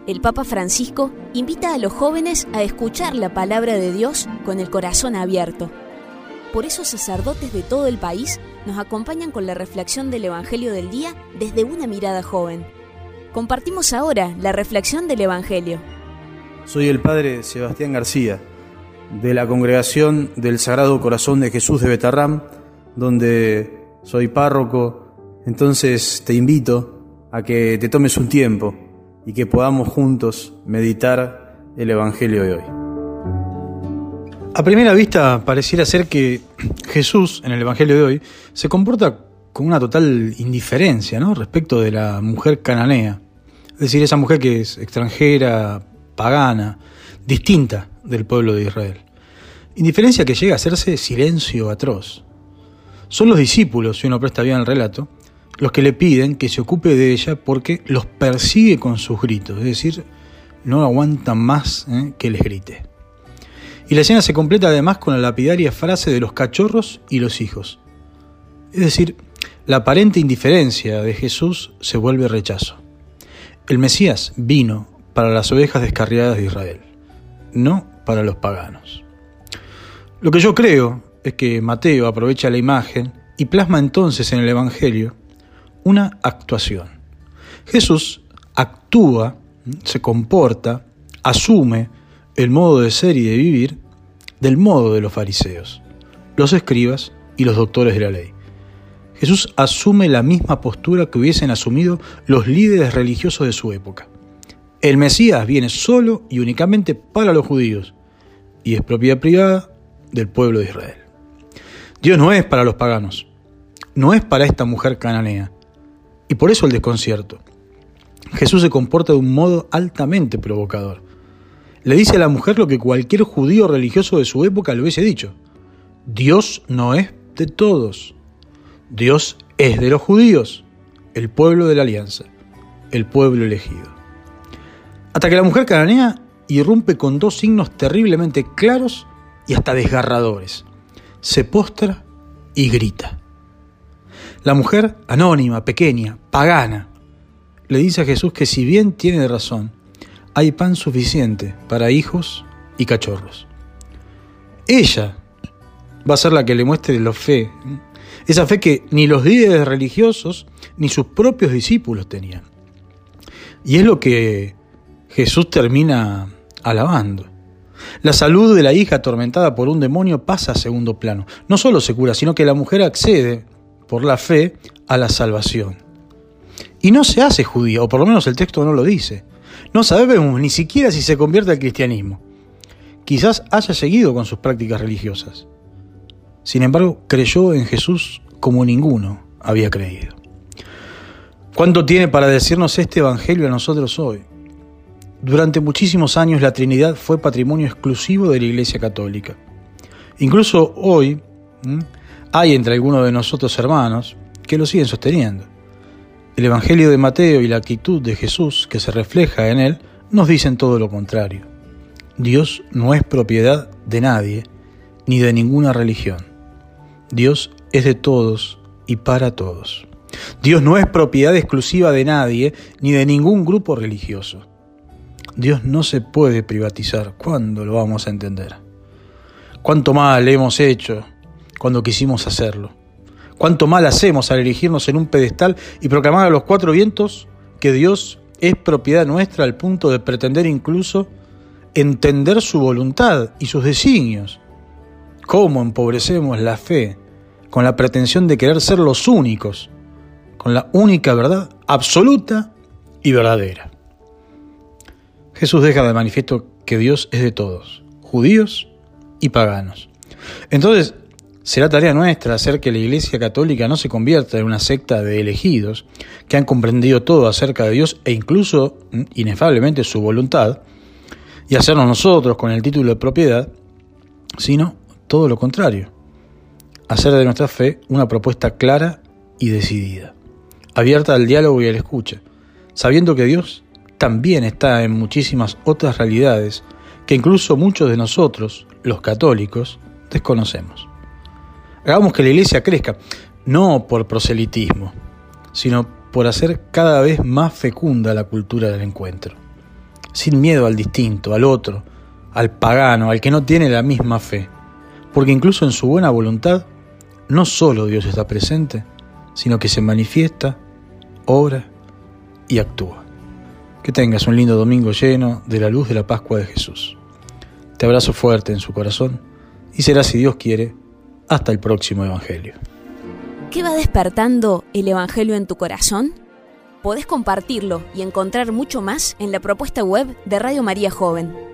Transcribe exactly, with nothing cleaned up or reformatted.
el Papa Francisco invita a los jóvenes a escuchar la palabra de Dios con el corazón abierto. Por eso sacerdotes de todo el país nos acompañan con la reflexión del Evangelio del día desde una mirada joven. Compartimos ahora la reflexión del Evangelio. Soy el Padre Sebastián García, de la Congregación del Sagrado Corazón de Jesús de Betarrám, donde soy párroco. Entonces te invito a que te tomes un tiempo y que podamos juntos meditar el Evangelio de hoy. A primera vista pareciera ser que Jesús, en el Evangelio de hoy, se comporta con una total indiferencia, ¿no?, respecto de la mujer cananea. Es decir, esa mujer que es extranjera, pagana, distinta del pueblo de Israel. Indiferencia que llega a hacerse silencio atroz. Son los discípulos, si uno presta bien el relato, los que le piden que se ocupe de ella porque los persigue con sus gritos, es decir, no aguantan más ¿eh? que les grite. Y la escena se completa además con la lapidaria frase de los cachorros y los hijos. Es decir, la aparente indiferencia de Jesús se vuelve rechazo. El Mesías vino para las ovejas descarriadas de Israel, no para los paganos. Lo que yo creo es que Mateo aprovecha la imagen y plasma entonces en el Evangelio una actuación. Jesús actúa, se comporta, asume el modo de ser y de vivir del modo de los fariseos, los escribas y los doctores de la ley. Jesús asume la misma postura que hubiesen asumido los líderes religiosos de su época. El Mesías viene solo y únicamente para los judíos y es propiedad privada del pueblo de Israel. Dios no es para los paganos, no es para esta mujer cananea, y por eso el desconcierto. Jesús se comporta de un modo altamente provocador. Le dice a la mujer lo que cualquier judío religioso de su época le hubiese dicho: Dios no es de todos, Dios es de los judíos, el pueblo de la alianza, el pueblo elegido. Hasta que la mujer cananea irrumpe con dos signos terriblemente claros y hasta desgarradores. Se postra y grita. La mujer, anónima, pequeña, pagana, le dice a Jesús que si bien tiene razón, hay pan suficiente para hijos y cachorros. Ella va a ser la que le muestre la fe, esa fe que ni los líderes religiosos ni sus propios discípulos tenían. Y es lo que Jesús termina alabando. La salud de la hija atormentada por un demonio pasa a segundo plano. No solo se cura, sino que la mujer accede, por la fe, a la salvación. Y no se hace judía, o por lo menos el texto no lo dice. No sabemos ni siquiera si se convierte al cristianismo. Quizás haya seguido con sus prácticas religiosas. Sin embargo, creyó en Jesús como ninguno había creído. ¿Cuánto tiene para decirnos este Evangelio a nosotros hoy? Durante muchísimos años la Trinidad fue patrimonio exclusivo de la Iglesia Católica. Incluso hoy ¿m? hay entre algunos de nosotros hermanos que lo siguen sosteniendo. El Evangelio de Mateo y la actitud de Jesús que se refleja en él nos dicen todo lo contrario. Dios no es propiedad de nadie ni de ninguna religión. Dios es de todos y para todos. Dios no es propiedad exclusiva de nadie ni de ningún grupo religioso. Dios no se puede privatizar. ¿Cuándo lo vamos a entender? ¿Cuánto mal hemos hecho cuando quisimos hacerlo? ¿Cuánto mal hacemos al erigirnos en un pedestal y proclamar a los cuatro vientos que Dios es propiedad nuestra al punto de pretender incluso entender su voluntad y sus designios? ¿Cómo empobrecemos la fe con la pretensión de querer ser los únicos, con la única verdad absoluta y verdadera? Jesús deja de manifiesto que Dios es de todos, judíos y paganos. Entonces, será tarea nuestra hacer que la Iglesia Católica no se convierta en una secta de elegidos que han comprendido todo acerca de Dios e incluso, inefablemente, su voluntad, y hacernos nosotros con el título de propiedad, sino todo lo contrario, hacer de nuestra fe una propuesta clara y decidida, abierta al diálogo y a la escucha, sabiendo que Dios también está en muchísimas otras realidades que incluso muchos de nosotros, los católicos, desconocemos. Hagamos que la Iglesia crezca, no por proselitismo, sino por hacer cada vez más fecunda la cultura del encuentro. sin miedo al distinto, al otro, al pagano, al que no tiene la misma fe. Porque incluso en su buena voluntad, no solo Dios está presente, sino que se manifiesta, obra y actúa. Que tengas un lindo domingo lleno de la luz de la Pascua de Jesús. Te abrazo fuerte en su corazón y será, si Dios quiere, hasta el próximo Evangelio. ¿Qué va despertando el Evangelio en tu corazón? Podés compartirlo y encontrar mucho más en la propuesta web de Radio María Joven.